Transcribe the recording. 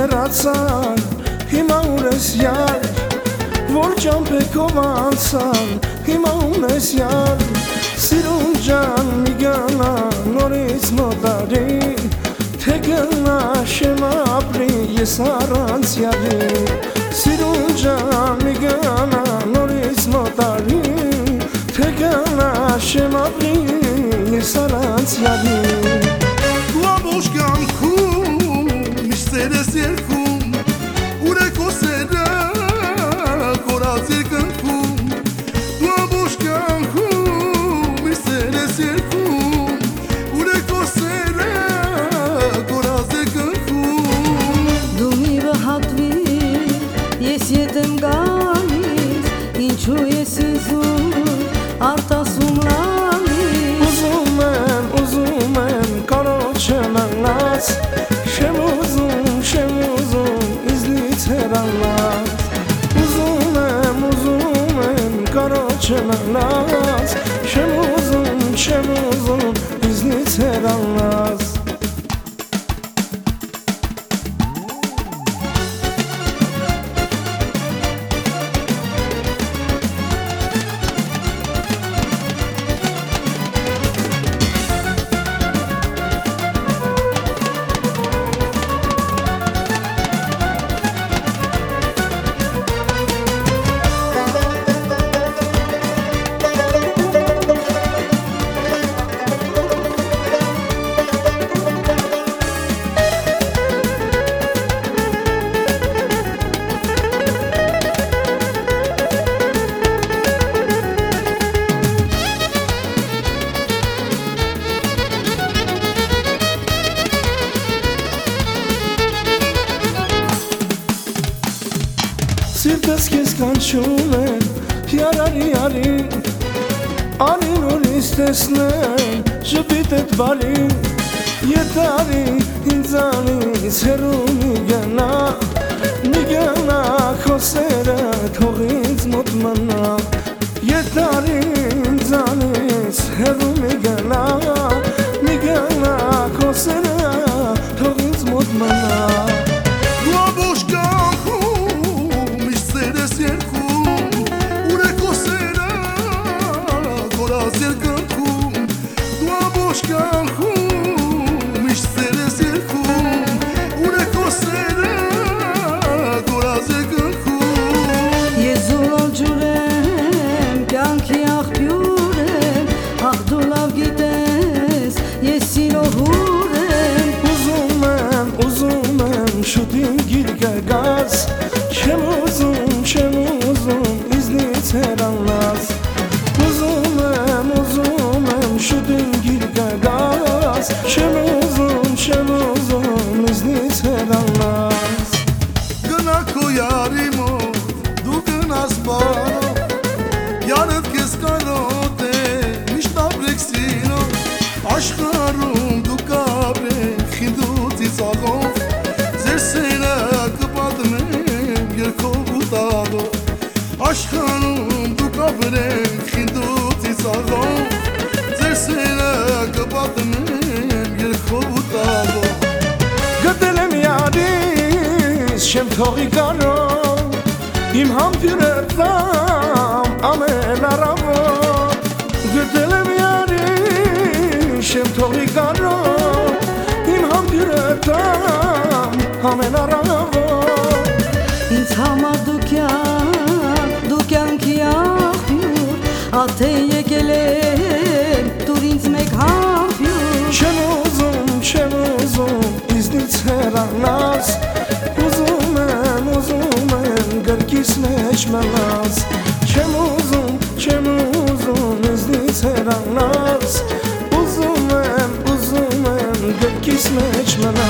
հեռացան, հիմա ուրես յար, որ ճամպեքով անցան, հիմա ունես յար, սիրուն ջան մի գանա նորից մոտարի, թե գնա շեմ ապրի ես առանց յարի, սիրուն ջան մի գանա նորից մոտարի, թե գնա շեմ ապրի ես առանց յարի. Դու ամոջ կյանքում միշտ սեր ես երգում, ուր է քո սերը կորած երկնքում. Դու ամոջ կյանքում միշտ սեր ես երգում, ուր է քո սերը կորած երկնքում. Դու մի վհատվիր, ես ետ եմ գալիս, ինչու ես ինձում արտասում լալիս. Ուզում եմ կարոտ չեմ անգնած, շեմ ուզում իզնից հեռանաց. Ուզում եմ կարոտ չեմ անգնած, շեմ ուզում իզնից հեռանաց. Սիրտս քեզ կանչում եմ, յարարի արին, արին ուրիշ տեսնեմ, ժպիտ էդ բարին, ետարի ինձանից հեռու մի գնա, քո սերը թող ինձ մոտ մնա. Ետարի ինձանից հեռու մի գնա, քո սերը թող ինձ մոտ մնա. Դու ամոջ կյանքում միշտ սեր ես երգում, ուր է քո սերը կորած երկնքում. Դու ամոջ կյանքում միշտ սեր ես երգում, ուր է քո սերը կորած երկնքում. Ես զուլալ ջուր եմ, կյանքի աղբյուր եմ, աղ դու լավ գիտես, ես սիրո հուր եմ. Ուզում եմ շուտին գիր գգաս, չեմ ուզում իզնից հեռանաս. Ուզում եմ շուտին գիր գգաս, չեմ ուզում իզնից հեռանաս. Գնա քո յարի մոտ, դու գնաս բարով, յարդ քեզ կարոտ է, միշտ ապրեք սիրով, աշխարհում դու կապրեք խինդու ծիծաղով, ձեր սերը կպատմեմ երգով ու տաղով. Աշխարհում դու կապրեք խինդու ծիծաղով, ձեր սերը կպատմեմ երգով ու տաղով. Գտել եմ յարիս, չեմ թողի կարով, իմ համբյուրը տամ ամեն առավոտ. Գտել եմ յարիս, չեմ թողի կարով, իմ համբյուրը տամ ամեն առավոտ. Ինձ համար դու կյանքի աղբյուր, ատե եկել եմ, դուր ինձ մեկ համբյուր. Չեմ ուզում իզնից հեռանաս, ուզում եմ գրկիս մեջ մնաս. Չեմ ուզում իզնից հեռանաս, ուզում եմ գրկիս մեջ մնաս.